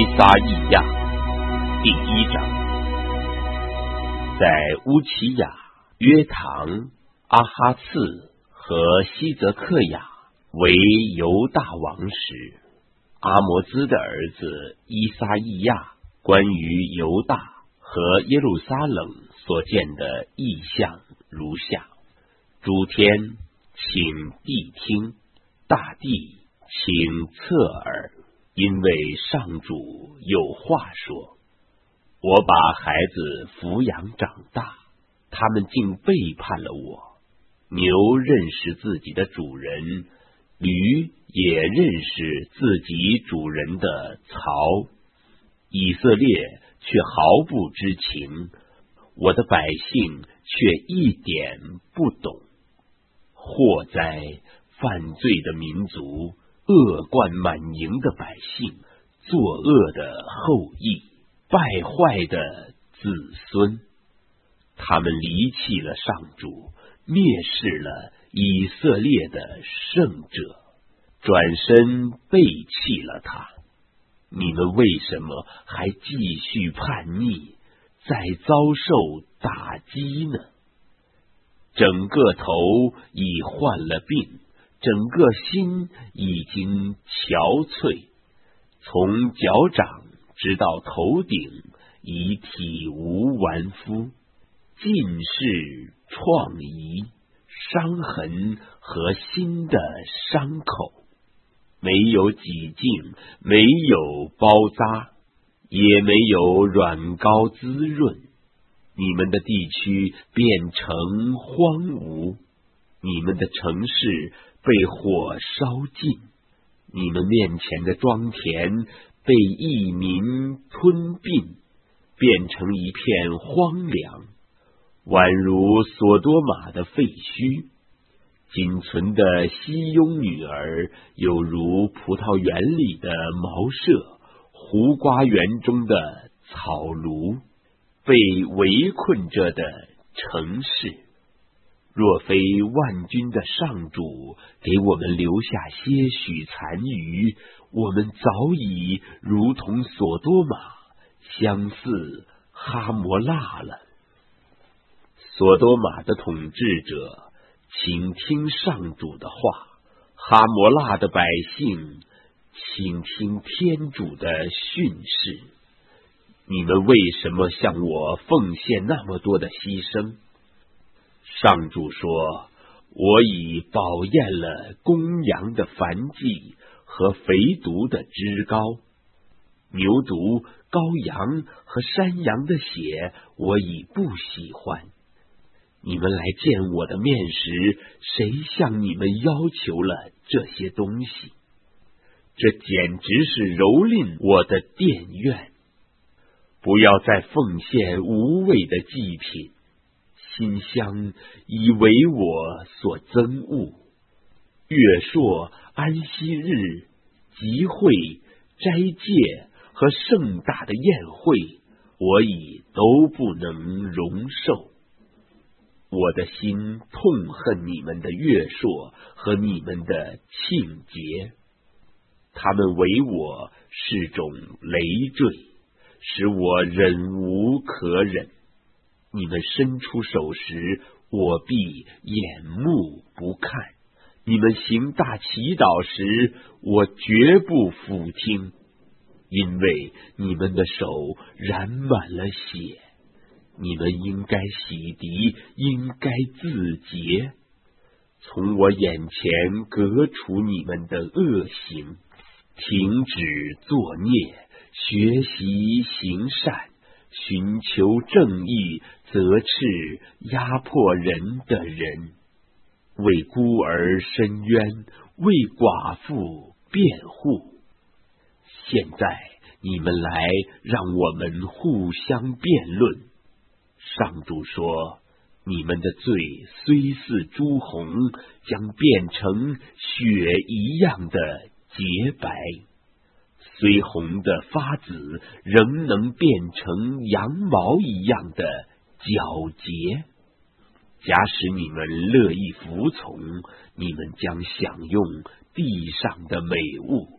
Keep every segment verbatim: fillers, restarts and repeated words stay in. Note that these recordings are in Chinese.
撒意亚第一章。在乌齐亚、约唐、阿哈次和西泽克亚为犹大王时，阿摩兹的儿子伊撒意亚关于犹大和耶路撒冷所见的异象如下：诸天，请谛听；大地，请侧耳。因为上主有话说，我把孩子抚养长大，他们竟背叛了我。牛认识自己的主人，驴也认识自己主人的槽，以色列却毫不知情，我的百姓却一点不懂。祸哉！犯罪的民族，恶贯满盈的百姓，作恶的后裔，败坏的子孙，他们离弃了上主，蔑视了以色列的圣者，转身背弃了他。你们为什么还继续叛逆，再遭受打击呢？整个头已患了病，整个心已经憔悴，从脚掌直到头顶，已体无完肤，尽是创痍、伤痕和新的伤口，没有几净，没有包扎，也没有软膏滋润。你们的地区变成荒芜，你们的城市被火烧尽，你们面前的庄田被异民吞并，变成一片荒凉，宛如索多玛的废墟。仅存的西雍女儿，有如葡萄园里的茅舍，胡瓜园中的草庐，被围困着的城市。若非万军的上主给我们留下些许残余，我们早已如同索多玛，相似哈摩辣了。索多玛的统治者，请听上主的话；哈摩辣的百姓，请听天主的训示。你们为什么向我奉献那么多的牺牲？上主说，我已饱咽了公羊的燔祭和肥犊的脂膏，牛犊、羔羊和山羊的血我已不喜欢。你们来见我的面时，谁向你们要求了这些东西？这简直是蹂躏我的殿院。不要再奉献无谓的祭品，馨香已为我所憎恶。月朔、安息日、集会、斋戒和盛大的宴会，我已都不能容受。我的心痛恨你们的月朔和你们的庆节，他们为我是种累赘，使我忍无可忍。你们伸出手时，我必眼目不看；你们行大祈祷时，我绝不俯听，因为你们的手染满了血。你们应该洗涤，应该自洁，从我眼前革除你们的恶行，停止作孽，学习行善，寻求正义，责斥压迫人的人，为孤儿伸冤，为寡妇辩护。现在你们来，让我们互相辩论。上主说，你们的罪虽似朱红，将变成雪一样的洁白；虽红的发紫，仍能变成羊毛一样的皎洁。假使你们乐意服从，你们将享用地上的美物；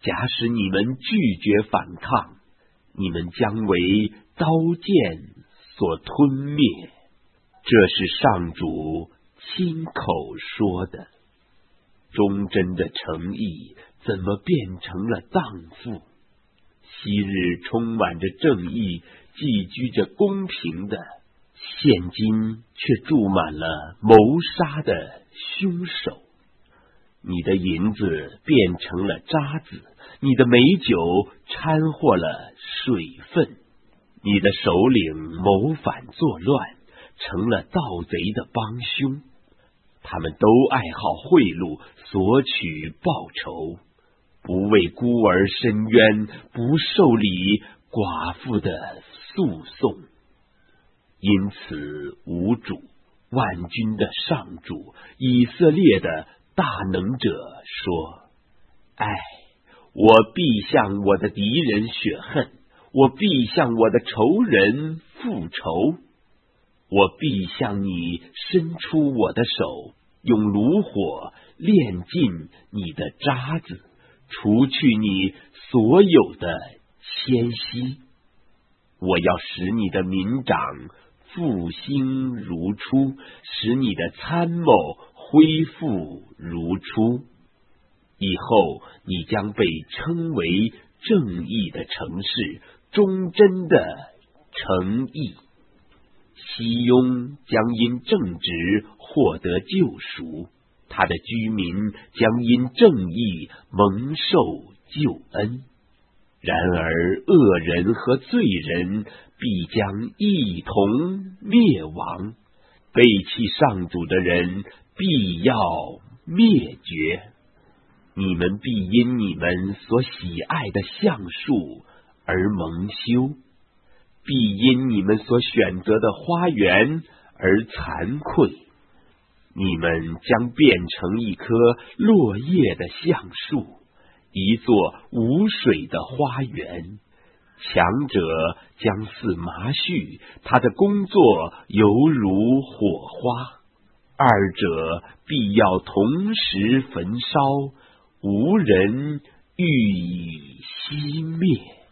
假使你们拒绝反抗，你们将为刀剑所吞灭。这是上主亲口说的。忠贞的诚意怎么变成了荡妇？昔日充满着正义、寄居着公平的，现今却注满了谋杀的凶手。你的银子变成了渣子，你的美酒掺和了水分，你的首领谋反作乱，成了盗贼的帮凶。他们都爱好贿赂，索取报酬，不为孤儿伸冤，不受理寡妇的诉讼。因此无主，万军的上主，以色列的大能者说：唉，我必向我的敌人雪恨，我必向我的仇人复仇。我必向你伸出我的手，用炉火炼尽你的渣子，除去你所有的谦息。我要使你的民长复兴如初，使你的参谋恢复如初。以后你将被称为正义的城市，忠贞的诚意。西雍将因正直获得救赎，他的居民将因正义蒙受救恩。然而恶人和罪人必将一同灭亡，背弃上主的人必要灭绝。你们必因你们所喜爱的橡树而蒙羞，必因你们所选择的花园而惭愧。你们将变成一棵落叶的橡树，一座无水的花园。强者将似麻絮，他的工作犹如火花。二者必要同时焚烧，无人欲以熄灭。